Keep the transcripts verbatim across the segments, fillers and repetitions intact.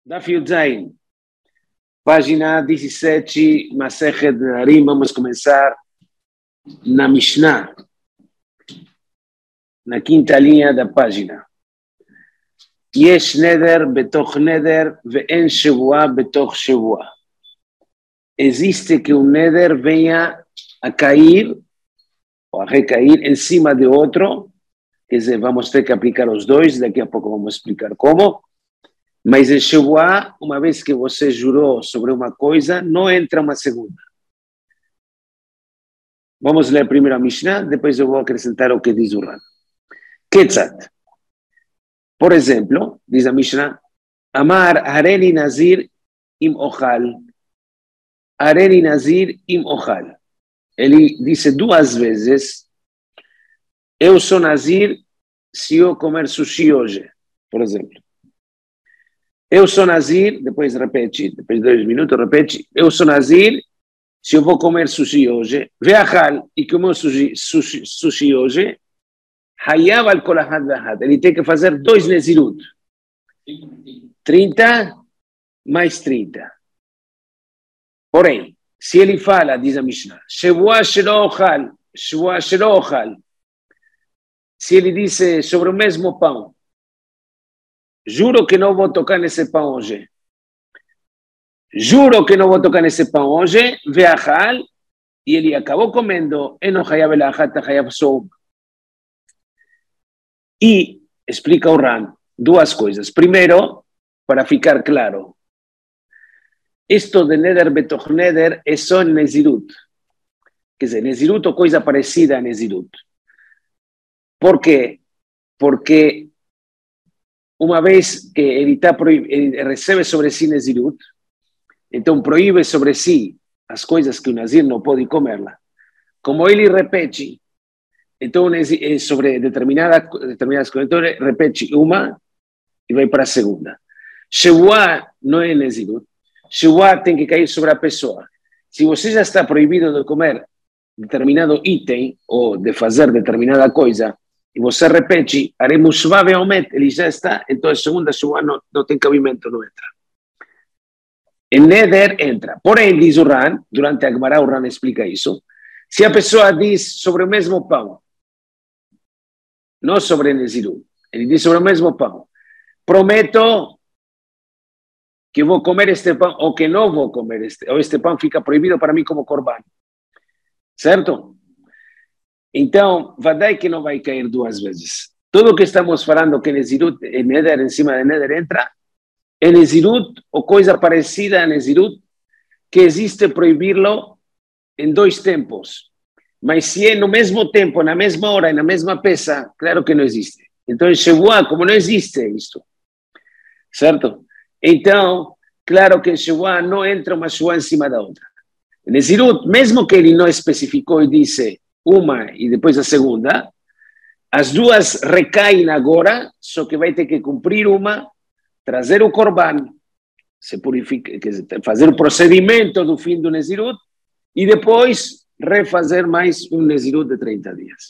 Daf Yudzain, página dezessete, Masechet Nedarim. Vamos começar na Mishnah, na quinta linha da página. Yesh neder betoch neder ve'en shevua betoch shevua. Existe que um neder venha a cair ou a recair em cima de outro. Quer dizer, vamos ter que aplicar os dois, daqui a pouco vamos explicar como. Mas em Shevuah, uma vez que você jurou sobre uma coisa, não entra uma segunda. Vamos ler primeiro a Mishnah, depois eu vou acrescentar o que diz o Ran. Ketzat. Por exemplo, diz a Mishnah, Amar Hareni Nazir im Ochal. Hareni Nazir im Ochal. Ele disse duas vezes, eu sou Nazir se eu comer sushi hoje, por exemplo. Eu sou Nazir, depois repete, depois de dois minutos repete, eu sou Nazir se eu vou comer sushi hoje, ve'achal, e comeu sushi, sushi, sushi hoje, hayav al kol ahad ve'ahad, ele tem que fazer dois nezirut, trinta mais trinta. Porém, se ele fala, diz a Mishnah, Shevuah shelo ochal, Shevuah shelo ochal, se ele disse sobre o mesmo pão, juro que não vou tocar nesse pão hoje. Juro que não vou tocar nesse pão hoje. Ve'achal, e ele acabou comendo. Eno hayav el achat hayav soum. E explica o Ran duas coisas. Primeiro, para ficar claro, isto de neder betoch neder é só nezirut. Quer dizer, nezirut ou coisa parecida a nezirut. Por quê? Porque uma vez que ele, tá ele recebe sobre si Nezirut, então proíbe sobre si as coisas que o Nazir não pode comerla. Como ele repete, então sobre determinada, determinadas coisas, então ele repete uma e vai para a segunda. Shevuah não é Nezirut. Shevuah tem que cair sobre a pessoa. Se você já está proibido de comer determinado item ou de fazer determinada coisa, e você repete, Aremushva ve'omet, ele já está, então a segunda Shevuah não, não tem cabimento, não entra. Em Neder entra. Porém, diz o Ran, durante a Gemara o Ran explica isso, se a pessoa diz sobre o mesmo pão, não sobre Nezirut, ele diz sobre o mesmo pão, prometo que vou comer este pão, ou que não vou comer este, ou este pão fica proibido para mim como korban. Certo? Então, vadai que não vai cair duas vezes. Tudo o que estamos falando que Nezirut, Neder, em cima de Neder entra, é Nezirut ou coisa parecida a Nezirut, que existe proibir-lo em dois tempos. Mas se é no mesmo tempo, na mesma hora e na mesma peça, claro que não existe. Então, em Shevuah, como não existe isto, certo? Então, claro que em Shevuah não entra uma Shevuah em cima da outra. Nezirut, mesmo que ele não especificou e disse uma e depois a segunda, as duas recaem agora, só que vai ter que cumprir uma, trazer o korban, se purifica, quer dizer, fazer o procedimento do fim do Nezirut e depois refazer mais um Nezirut de trinta dias.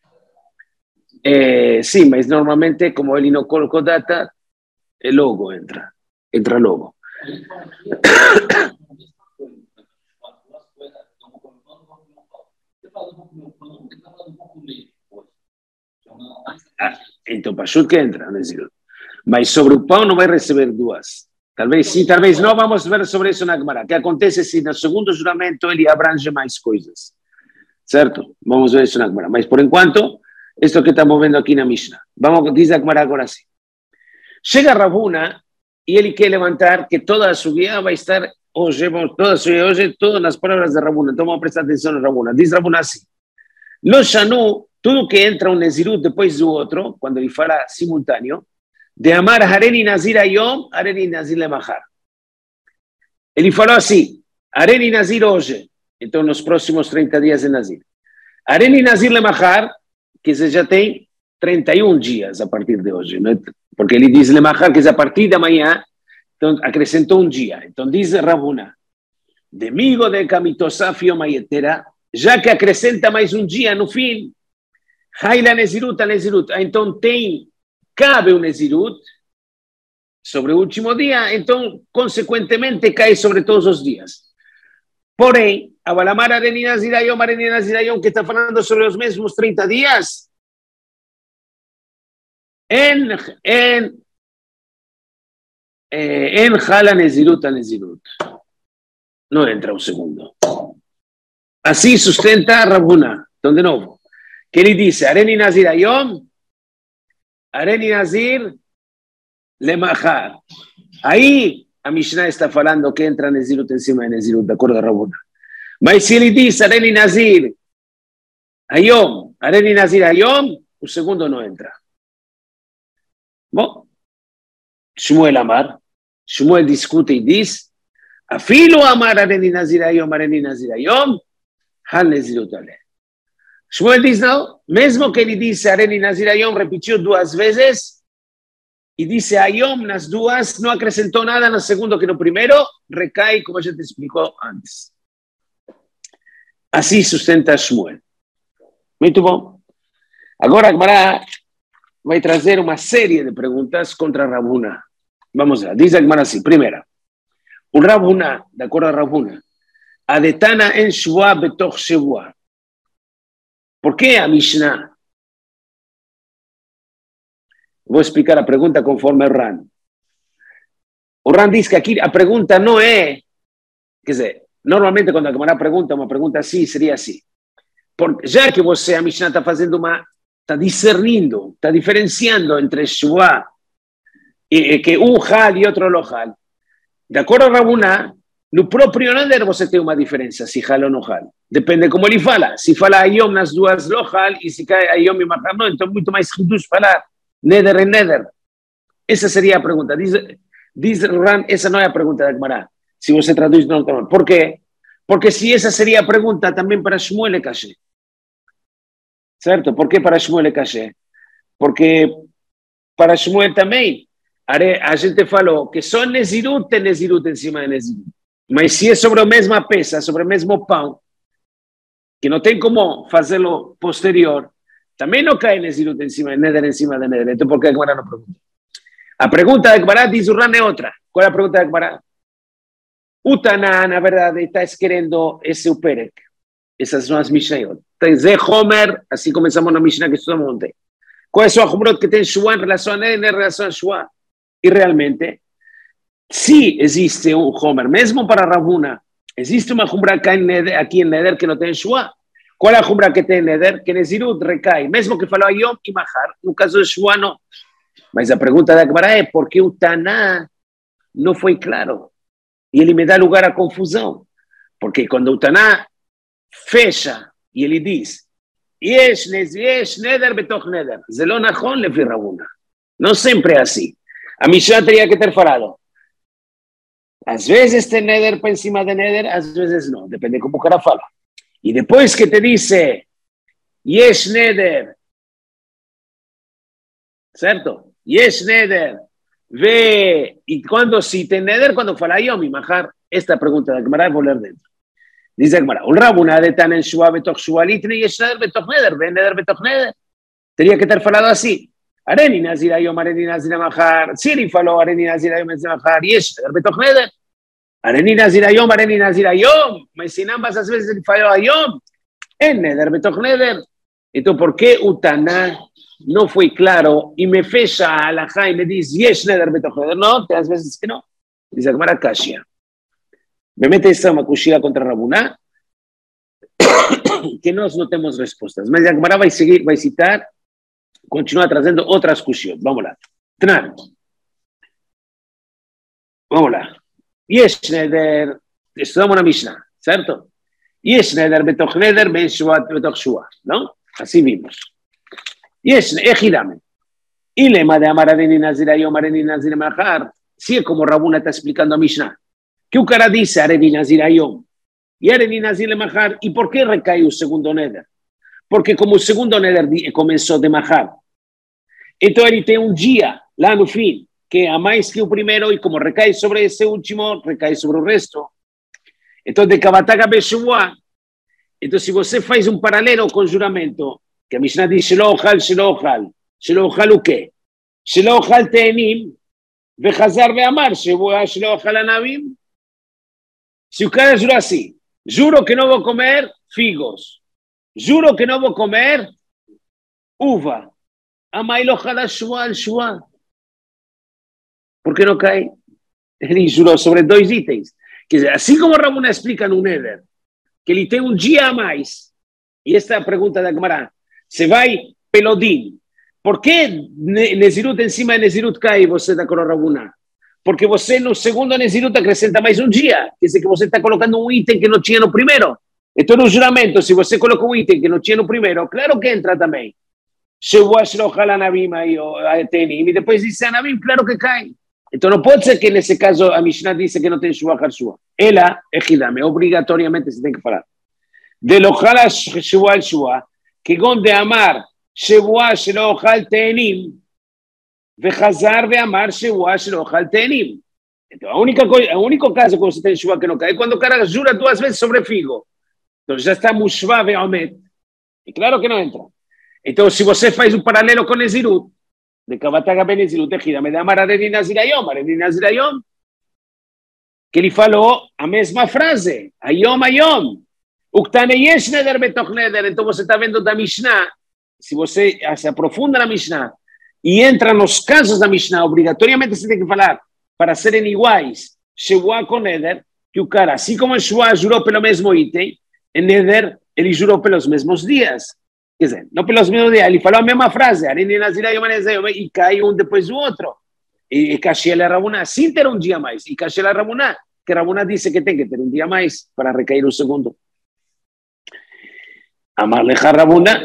É, sim, mas normalmente, como ele não colocou data, é logo entra, entra logo. Ah, então, Pachut que entra, Nezirut. Mas sobre o pão não vai receber duas. Talvez sim, talvez não. Vamos ver sobre isso na Gemara. O que acontece se no segundo juramento ele abrange mais coisas. Certo? Vamos ver isso na Gemara. Mas por enquanto, isto que estamos vendo aqui na Mishnah. Vamos, diz a Gemara agora assim. Chega Ravuna e ele quer levantar que toda a subida vai estar hoje, vamos, toda a subida hoje, todas nas palavras de Ravuna. Então vamos prestar atenção a Ravuna. Diz Ravuna assim. Lo Shanu, tudo que entra um Nezirut depois do outro, quando ele fala simultâneo, de amar Hareni Nazir Ayom, Hareni Nazir Lemachar. Ele falou assim, Hareni Nazir hoje, então nos próximos trinta dias de Nazir. Hareni Nazir Lemachar, que você já tem trinta e um dias a partir de hoje, né? Porque ele diz Lemachar, que é a partir de amanhã, então acrescentou um dia. Então diz Ravuna, demigo de Kamitosafio Mayetera, já que acrescenta mais um dia no fim, Haila Nezirut a Nezirut, então tem, cabe o Nezirut, sobre el último día, entonces, consecuentemente, cae sobre todos los días. Porém, a Balamar Areni Nazir Ayom, Areni Nazir Ayom, que está hablando sobre los mismos treinta días, en, en, eh, en Jala Nezirut a Nezirut. No entra un segundo. Así sustenta Rabuna, donde no. Que le dice, Areni Nazir Ayom, Areni Nazir Lemachar. Ahí a Mishnah está hablando que entra Nezirut encima de Nezirut, de acuerdo a Rabuna. Mas si le dice Areni Nazir Ayom, Areni Nazir Ayom, un segundo no entra. Bueno, Shmuel Amar, Shmuel discute y dice, Afilo Amar Areni Nazir Ayom, Areni Nazir Ayom, Hal Nezirut Ale. Shmuel dice, no, mesmo que ele dice Areni Nazir Ayom, repitió dos veces, y dice Ayom, las duas, no acrescentó nada en el segundo que no primero, recae como ya te explicó antes. Así sustenta Shmuel. Muito bom. Agora Agmará vai trazer uma série de perguntas contra Rabuna. Vamos lá. Diz Agmará assim. Primeira. O Rabuna, de acordo a Rabuna, adetana en Shua betoch Shua. Por que a Mishnah? Vou explicar a pergunta conforme o Ran. O Ran diz que aqui a pergunta não é... Quer dizer, normalmente quando a Gemara pergunta uma pergunta assim, seria assim. Porque, já que você, a Mishnah, está fazendo uma... Está discernindo, está diferenciando entre Shua, e, e, que um hal e outro lohal. De acordo a Rabuna, no próprio Neder você tem uma diferença, se hal ou não hal. Depende como ele fala. Se fala Ayom nas duas lohal, e se cai Ayom e Mahar, não, então muito mais reduz falar Neder em Neder. Essa seria a pergunta. Diz, diz Ran, essa não é a pergunta da Gemara. Se você traduz, não. Por quê? Porque se essa seria a pergunta, também para Shmuel é cachê. Certo? Por que para Shmuel é cachê? Porque para Shmuel também, a gente falou que só Nezirut tem Nezirut em cima de Nezirut. Mas se é sobre a mesma peça, sobre o mesmo pão, que não tem como fazê-lo posterior, também não cai Nezirut em cima de Neder, em cima de Neder. Então por que a Gemara não pergunta? A pergunta da Gemara diz o Ran é outra. Qual é a pergunta da Gemara? O Taná, na verdade, está querendo esse o Perek. Essas são as Mishnayot. Tem Zé Homer, assim começamos na Mishnah que estudamos ontem. Qual é a sua Humrot que tem Shua em relação a Neder, em relação a Shua? E realmente, se existe um Homer, mesmo para Rabuna, existe uma Humra aqui em Neder que não tem Shua. Qual é a Humra que tem Neder? Que Nezirut recai, mesmo que falou Ayom e Mahar. No caso de Shua, não. Mas a pergunta da Gemara é por que o Taná não foi claro? E ele me dá lugar à confusão. Porque quando o Taná fecha e ele diz Yesh Neder betoch Neder, זה לא נכון לפי רבונה. Não sempre é assim. A Mishnah teria que ter falado. Às vezes tem Neder para cima de Neder, às vezes não. Depende como o cara fala. E depois que te dice Yesh Neder, certo? Yesh Neder, ve, e quando se tem Neder, quando fala Yom e Mahar, esta pergunta da Gemara vou ler dentro. Diz a Gemara, o Rabuna de tan en Shua betoch Shua litni Yesh Neder betoch Neder, ve Neder betoch Neder. Teria que ter falado assim. Areni Nazir Ayom, Areni Nazir Mahar. Si ele falou Areni Nazir Ayom, Areni Nazir Mahar, Yesh Neder betoch Neder. Areni Nazir Ayom, Areni Nazir Ayom. Mas se ambas as vezes ele falou Ayom, en Neder betoch Neder. Então, por que o Taná não foi claro e me fecha a alajá e me diz Yesh Neder betoch Neder? Não, tem às vezes que não. Diz a Gemara Kashia. Me mete essa uma cuxia contra Rabuná que nós não temos respostas. Mas a Gemara vai seguir, vai citar, continuar trazendo outras cuxias. Vamos lá. Tnan. Vamos lá. Yesh Neder, estudamos na Mishnah, certo? Yesh Neder betoch Neder ben Shua betoch Shua, não? Assim vimos. Yesh, ejidame. E lema de amar Areni Nazir Ayom, Areni Nazir Mahar, se é como Rabuna está explicando a Mishnah, que o cara diz Areni Nazir Ayom e Areni Nazir Mahar, e por que recai o segundo Neder? Porque como o segundo Neder começou de Mahar, então ele tem um dia lá no fim, que é mais que o primeiro, e como recai sobre esse último, recai sobre o resto. Então, de Kabataga Beshua, então se você faz um paralelo com o juramento, que a Mishnah diz Shelo Ochal, Shelo Ochal, Shelo Ochal o quê? Shelo Ochal Te'enim, Vejazar veamar, Shebuash lo Halanabim. Si o cara juró así, juro que no voy a comer figos, juro que no voy a comer uva. Amai lo Hala Shua al Shua. ¿Por qué no cae? Él juró sobre dos itens. Que así como Ramona explica en un Eder, que él tiene un día a más, y esta pregunta de Agmará, se va pelodín. ¿Por qué Nezirut encima de Nezirut cae você está con Ramona? Porque você no segundo Nezirut acrescenta mais um dia. Quer dizer que você está colocando um item que não tinha no primeiro. Então no juramento, se você coloca um item que não tinha no primeiro, claro que entra também. Shebuash lo Halanabim aí, Tenim, e depois diz Anabim, claro que cai. Então não pode ser que nesse caso a Mishnah diz que não tem Shua Harshua. Ela é Hidame, obrigatoriamente se tem que falar. De lo Hala Shua Shua, que onde amar Shebuash lo Hal Tenim, Vejazar veamar Shebuash lo Hal Tenim. Então a única coisa, o único caso que você tem Shua que não cai é quando o cara jura duas vezes sobre figo. Então já está Mushva veamet. E claro que não entra. Então se você faz um paralelo com Nezirut, de Kavataga ben Nezirut, me de amar Areni Nazirayom, Areni Nazirayom, que ele falou a mesma frase, Ayom, Ayom, Uktane Yesh Neder Betoch Neder. Então você está vendo da Mishnah, se você se aprofunda na Mishnah e entra nos casos da Mishnah, obrigatoriamente você tem que falar para serem iguais, Shebuah com Neder, que o cara, assim como o Shebuah jurou pelo mesmo item, em Neder ele jurou pelos mesmos dias. Quer dizer, não pelos mesmos dias, ele falou a mesma frase, e cai um depois do outro. E Kashiel e Rabuná, sem ter um dia mais. E Kashiel e Rabuná, que Rabuná disse que tem que ter um dia mais para recair o segundo. Amar lecha Rabuná.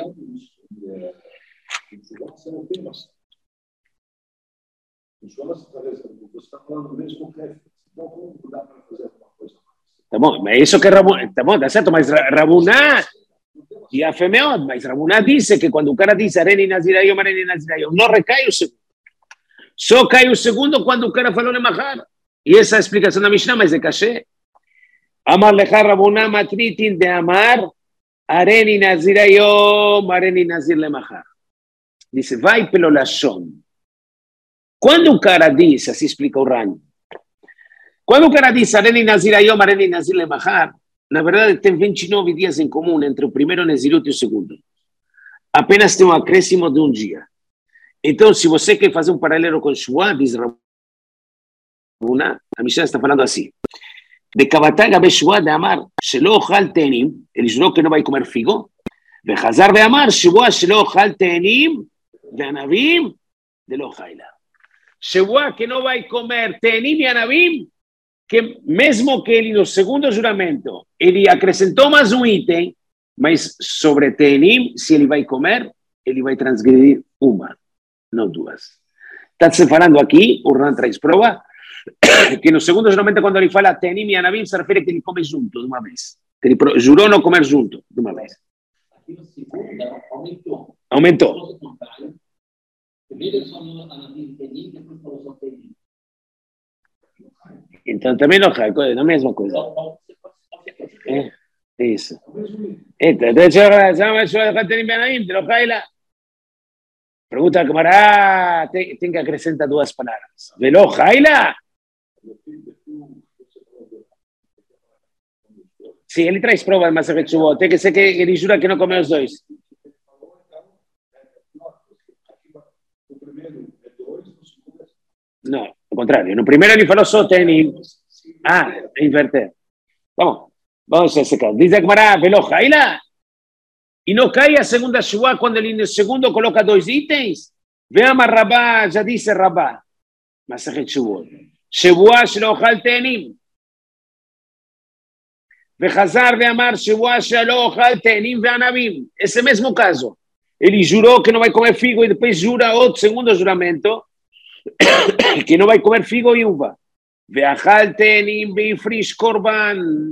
Tá bom, mas isso que Rabuná, tá bom, tá certo, mas Rabuná e a Femeot, mas Rabuná disse que quando o cara diz Areni Nazirayom, Areni Nazirayom, não recai o segundo. Só cai o segundo quando o cara falou Lemachar. E essa é a explicação da Mishnah, mas é cachê. Amar lecha Rabuná matritin de amar Areni Nazirayom, Areni Nazir Lemachar. Dice, vai pelo Lashon. Quando o cara diz, assim explica o Ran, quando o cara diz Areni Nazirayom, Areni Nazir Lemachar, na verdade, tem vinte e nove dias em comum entre o primeiro Nezirut e o segundo. Apenas tem um acréscimo de um dia. Então, se você quer fazer um paralelo com Shua, diz Rabuná, a Mishnah está falando assim. De Kavataga Beshua de Amar, Shelo Chal Tenim, ele jurou que não vai comer figo. De Hazar de Amar, Shua Shelo Chal Tenim, de Anabim, de Lo Chaila. Shua que não vai comer Tenim e Anabim, que mesmo que ele no segundo juramento, ele acrescentou mais um item, mas sobre Tenim, se ele vai comer, ele vai transgredir uma, não duas. Está se falando aqui, o Ran traz prova, que no segundo juramento, quando ele fala Tenim e Anabim, se refere que ele come junto, de uma vez. Que ele jurou não comer junto, de uma vez. Aqui no segundo, aumentou. Aumentou. Primeiro ele falou Anabim, Tenim, depois falou só Tenim. Então também não é a mesma coisa. É, é isso. Então, pergunta a Camará, tem, tem que acrescentar duas palavras. Velo Jaila? Sim, ele traz provas, mas tem que ser que ele jura que não comeu os dois. Não, ao contrário. No primeiro ele falou só Tenim. Ah, inverter. Vamos, vamos a esse caso. Diz a Gemara, Velo Jaila. E não cai a segunda Shua quando ele no segundo coloca dois itens? Veama Rabá, já disse Rabá. Mas é Shua. Shua shelo chal Tenim. Vejazar veamar Shua shelo chal Tenim veanabim. Esse mesmo caso. Ele jurou que não vai comer figo e depois jura outro segundo juramento que não vai comer figo e uva. Veachal Tenim beifrish korban.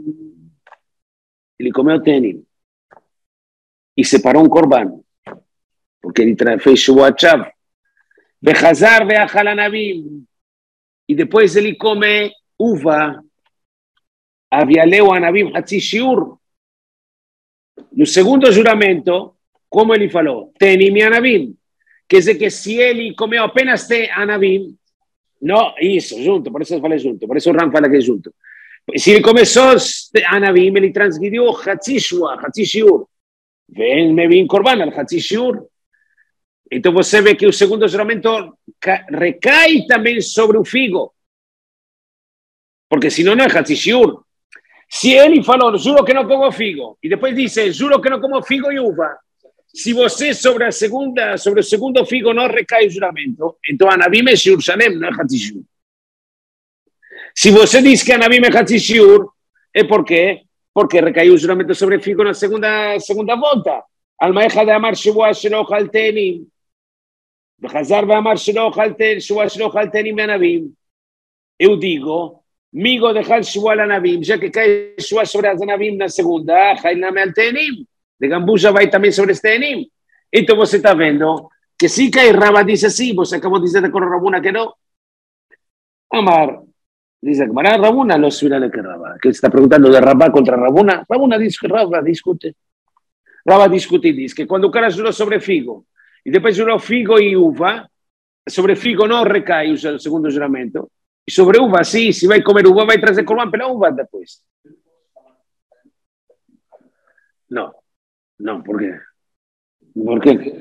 Ele comeu Tenim e separou um korban, porque ele fez Shuat Shav. Vejazar veachal Anabim. E depois ele come uva. Avialeu Anabim Hatzi Shiur. No segundo juramento, como ele falou, Tenim e Anabim. Quer dizer que se ele comeu apenas te Anabim, Não, isso, junto, por isso eu falei junto, por isso o Ram fala que é junto. Se ele começou Anavim, ele transgrediu Hatzi Shua, Hatzi Shiur. Vem, me vem Korban, al Hatzi Shiur. Então você vê que o segundo juramento recai também sobre o figo. Porque senão não é Hatzi Shiur. Se ele falou, juro que não como figo, e depois disse, juro que não como figo e uva, se você sobre a segunda, sobre o segundo figo não recai o juramento, então Anavim é Shiur Shanem, não é Hatzi Shiur. Se você diz que Anavim é Hatzi Shiur, é por quê? Porque recaiu o juramento sobre figo na segunda, segunda volta. Almaecha de Amar Shivua Shelo Chaltenim. Behazar de Amar Shelo Chaltenim, Shivua Shelo Chaltenim Anavim. Eu digo, migo de Hal Shivua Anavim, já que cai Shivua sobre as Anavim na segunda, Hainame Altenim. De Gambuja vai também sobre este Tenim. Então você está vendo que se cai Raba diz assim, você acabou de dizer com Rabuna que não. Amar. Dice que para Rabuna no se le que Rabá. Que está preguntando de Rabá contra Rabuna. Rabuna dice que Rabá discute. Rabá discute y dice que cuando o cara juró sobre figo y después juró figo y uva, sobre figo no recae el segundo juramento. Y sobre uva, sí, si va a comer uva, va a traer corban, pero uva después. No, no, ¿por qué? ¿Por qué?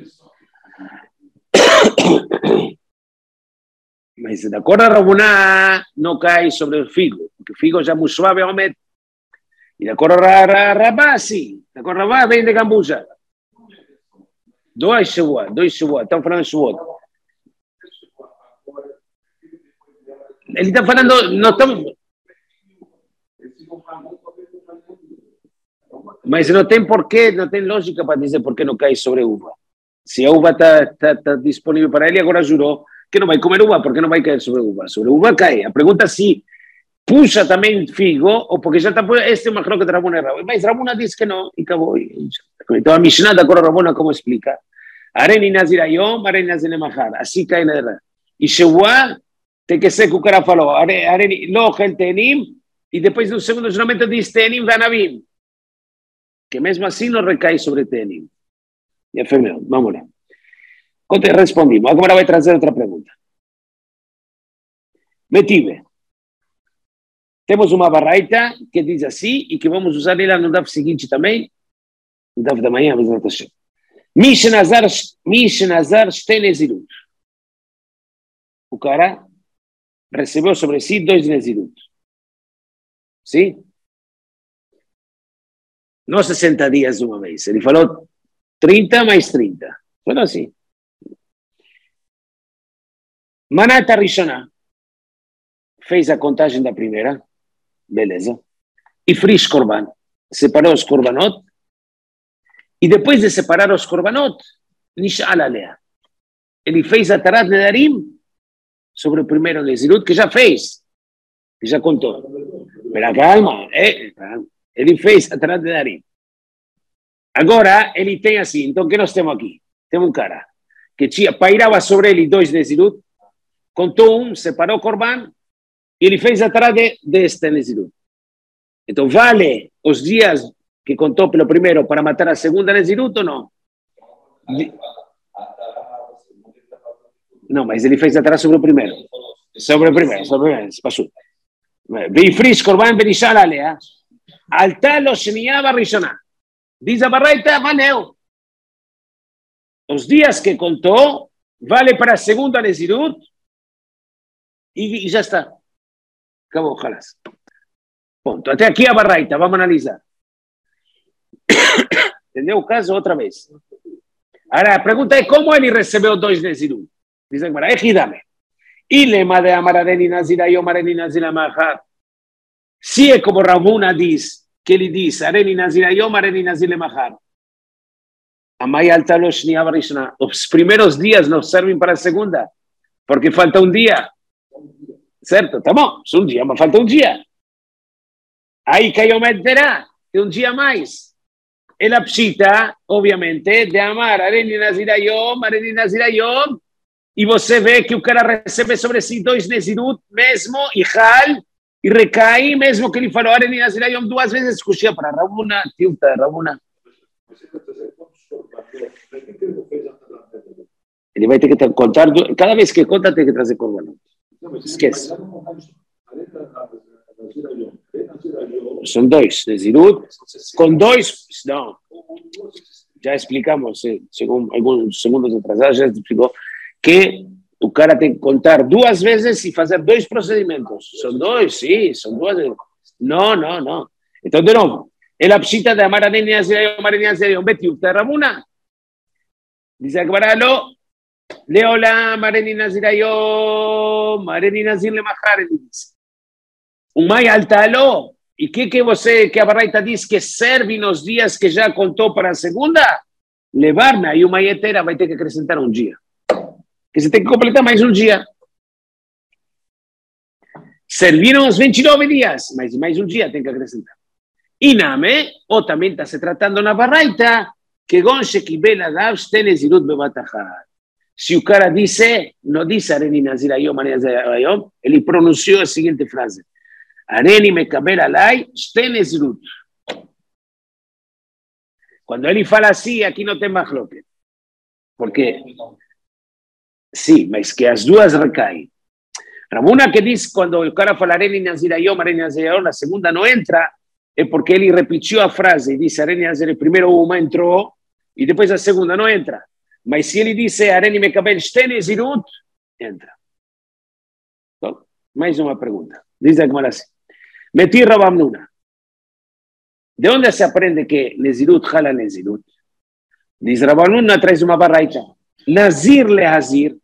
Me dice, de acuerdo a Rabuná, no cae sobre el figo, porque el figo ya es muy suave, hombre. Y de acuerdo a Rabá, sí. De acuerdo a Rabá, ven de Gambuja. Dois Shavuot, dois Shavuot, estamos falando de Shavuot. Ele está falando, não estamos... Mas não tem porquê, não tem lógica para dizer por que não cai sobre uva. Se a uva está tá, tá disponível para ele, agora jurou que não vai comer uva, porque não vai cair sobre uva. Sobre uva cai. A pergunta é se puxa também figo, ou porque já está... Este é uma croca de Rabuna errada. Mas Rabuna diz que não, e acabou. Então a Mishnah da Cora Rabuna como explica? Areni Nazir Ayom, Areni Nazir Lemachar. Assim cai na errada. E Shevuah tem que ser que o cara falou. Areni Lochel Tenim, e depois no segundo juramento diz Tenim Vanavim. Que mesmo assim não recai sobre Tenim. E é meu, vamos lá. Quando respondimos, agora vai trazer outra pergunta. Metive. Temos uma barraita que diz assim e que vamos usar ela no D A F seguinte também, no D A F da manhã, mas não está cheio. Mishnazar Shtenezirut. O cara recebeu sobre si dois Nezirut. Sim? Não sessenta dias de uma vez. Ele falou trinta mais trinta. Falou assim. Manata Rishona. Fez a contagem da primeira. Beleza. E frisch Korban. Separou os Korbanot. E depois de separar os Korbanot, Nish'al alea. Ele fez a Tarat Nedarim sobre o primeiro Nezirut, que já fez. Que já contou. Espera, calma. É, ele fez a Tarat Nedarim. Agora, ele tem assim. Então, o que nós temos aqui? Temos um cara que tinha, pairava sobre ele dois Nezirut, contou um, separou o Korban, e ele fez a Tarat deste Nezirut. Então, vale os dias que contou pelo primeiro para matar a segunda Nezirut ou não? Não, mas ele fez a Tarat sobre o primeiro. Sobre o primeiro, sobre o primeiro, passou. Vifrish Korban Benishal Alea, Alta lo Sheniya Barishona. Diz a barraita, valeu. Os dias que contou, vale para a segunda Nezirut, e, e já está. Acabou, jalas. Ponto. Até aqui a barraita, vamos analisar. Entendeu o caso? Outra vez. Agora, a pergunta é como ele recebeu dois Nezirut. Diz a Gemara, ejidame. Ilema de amarareni nazira e omareni nazira mahar. Se é como Rabuna diz, que ele diz, areni nazira e omareni nazira mahar. Amai alta lo shniya barishna. Os primeiros dias não servem para a segunda, porque falta um dia. Certo? Tá bom, é um dia, mas falta um dia. Aí caiu meterá, tem um dia a mais. Ela precisa, obviamente, de amar areni nazira yom, areni nazira yom, e você vê que o cara recebe sobre si dois Nezirut mesmo, e hal, e recai, mesmo que ele falou areni nazira yom duas vezes, escuchia para Rabuna, tilta, Rabuna. Ele vai ter que contar, cada vez que conta tem que trazer Korbanot. Esquece. Son dos, Nezirut. Con dos, no. Ya explicamos, eh, según algunos segundos atrasados, ya explicó que o cara tem que contar duas vezes e fazer dois procedimentos. São dois, sim, são duas vezes. Não, não, não. Então, de novo, ela precisa de amar a Nenia Zerayom, Marenia Zerayom, Beti, Ufta Ramuna. Dice Akbara, lo, Leola, Marenina Zerayom, Marenina Zir Lemachar, ele diz. O mai altalo. E o que, que você, que a Baraita diz que serve nos dias que já contou para a segunda? Levar-na e uma etera vai ter que acrescentar um dia. Que você tem que completar mais um dia. Serviram os vinte e nove dias, mas mais um dia tem que acrescentar. Iname, ou também está se tratando na Baraita, que gonche que bela davs tenezirut bebatachar. Se o cara disse, não disse Areni Nazirayom, Areni Nazirayom, ele pronunciou a seguinte frase. Areni mekaber alai, tenezirut. Quando ele fala assim, aqui não tem machloket. Porque, sim, mas que as duas recaem. Ramuna que diz, quando o cara fala Areni Nazirayom, Areni Nazirayom, a segunda não entra, é porque ele repetiu a frase e disse Areni Nazirayom, primeiro uma entrou, e depois a segunda não entra. Mas se ele disse Areni mekaber tenezirut, entra. Então, mais uma pergunta. Diz a Gemara assim. Metir Rabamnuna. De onde se aprende que Nezirut jala Nezirut? Diz Rabamnuna, traz uma barraita. Nazir lehazir.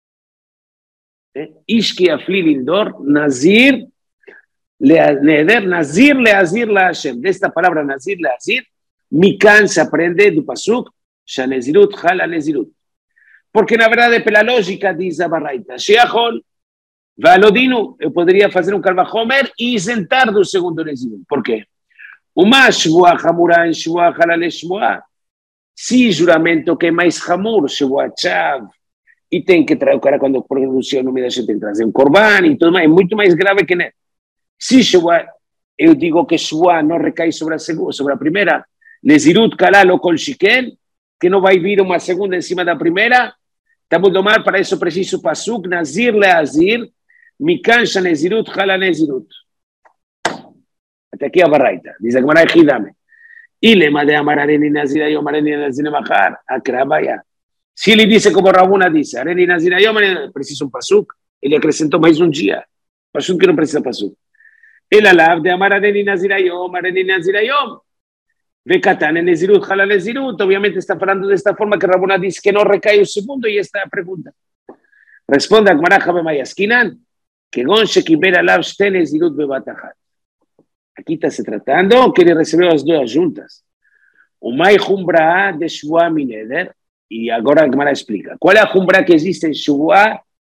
Ishki afli lindor. Nazir neder. Nazir lehazir la Hashem. De esta palavra Nazir lehazir, Mikan se aprende do pasuk, Shanezirut jala Nezirut. Porque na verdade, pela lógica, diz a barraita, Sheachol, Valodino, eu poderia fazer um Kalvachomer e isentar do segundo Nezirut. Por quê? Uma Shvua Hamura em Shvua Halale Shvua. Se juramento que é mais Hamur, Shvua Chav, e tem que trazer, o cara quando pronuncia o nome da gente tem que trazer um Korban e tudo mais, é muito mais grave que não. Se Shvua, eu digo que Shvua não recai sobre a, segunda, sobre a primeira, Nezirut Kalalo Kol Shiken, que não vai vir uma segunda em cima da primeira, estamos do mal, para isso preciso Pasuk, Nazir Leazir, Mikan Shanezirut Hala Nezirut. Até aqui a barraita. Diz a Gemara Echidame. Ilema de amar Areni Nazirayom, Areni Naziremachar, Akrabaya. Se ele disse como Rabuna disse, Areni Nazirayom, precisa um pasuk, ele acrescentou mais um dia. Pasuk que não precisa pasuk. Ele alav de amar Areni Nazirayom, Areni Nazirayom. Vekatan Nezirut Hala Nezirut. Obviamente está falando desta forma que Rabuna disse que não recai o segundo e esta é a pergunta. Responde a Gemara Jabemayasquinan, que gonche que ver alav shte Nezirut bebatachat. Aqui está se tratando que ele recebeu as duas juntas. O mai Humbra de Shvua Mineder, e agora a Gemara explica. Qual é a Humbra que existe em Shvua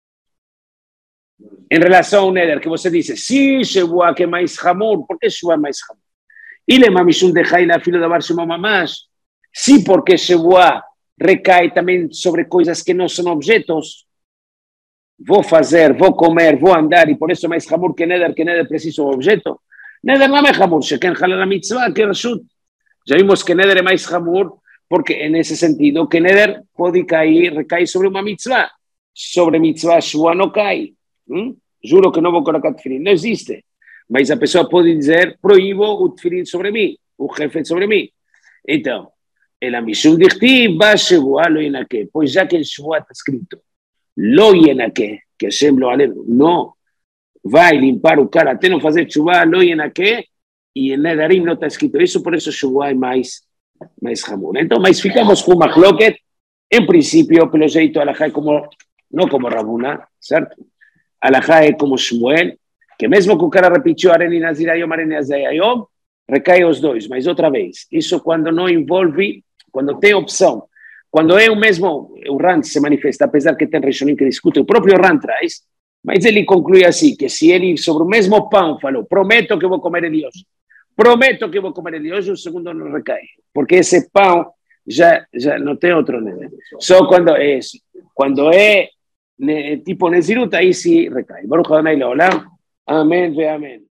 em relação ao Neder? Que você disse, sim, Shvua que é mais Hamur, por que Shvua é mais Hamur? E lema mishum de Haina, filho da Barshima Mamash, sim, porque Shvua recai também sobre coisas que não são objetos. Vou fazer, vou comer, vou andar, e por isso é mais Hamur que Neder, que Neder precisa um objeto. Neder não é Hamur, Sheken Halal a Mitzvah, que Rashut. Já vimos que Neder é mais Hamur, porque nesse sentido, que Neder pode cair, recai sobre uma Mitzvah. Sobre Mitzvah, Shvua não cai. Hum? Juro que não vou colocar Tefilin. Não existe. Mas a pessoa pode dizer, proíbo o Tefilin sobre mim, o Hefet sobre mim. Então, ela Mishum Dichtiv, Ba Shvua lo Yenake. Pois já que em Shvua está escrito, Lo Yenake, que Hashem lo aleva, não. Vai limpar o cara até não fazer chuva, lo yenake, e em Nedarim não está escrito isso, por isso chuva é mais, mais Hamur. Então, mas ficamos com uma Machloket, em princípio, pelo jeito, Alajá é como, não como Rabuna, certo? Alajá é como Shmuel, que mesmo que o cara repetiu Areni Nazirayom, Areni Nazirayom, recai os dois, mas outra vez, isso quando não envolve, quando tem opção, quando é o mesmo, o Ran se manifesta, apesar que tem Rishonim que discute, o próprio Ran traz, mas ele conclui assim, que se ele sobre o mesmo pão falou, prometo que vou comer ele hoje, prometo que vou comer ele hoje, o segundo não recai, porque esse pão já, já não tem outro nível. Só quando é, quando é tipo Nezirut, aí sim recai. Baruch Adonai Leolam, amém ve amém.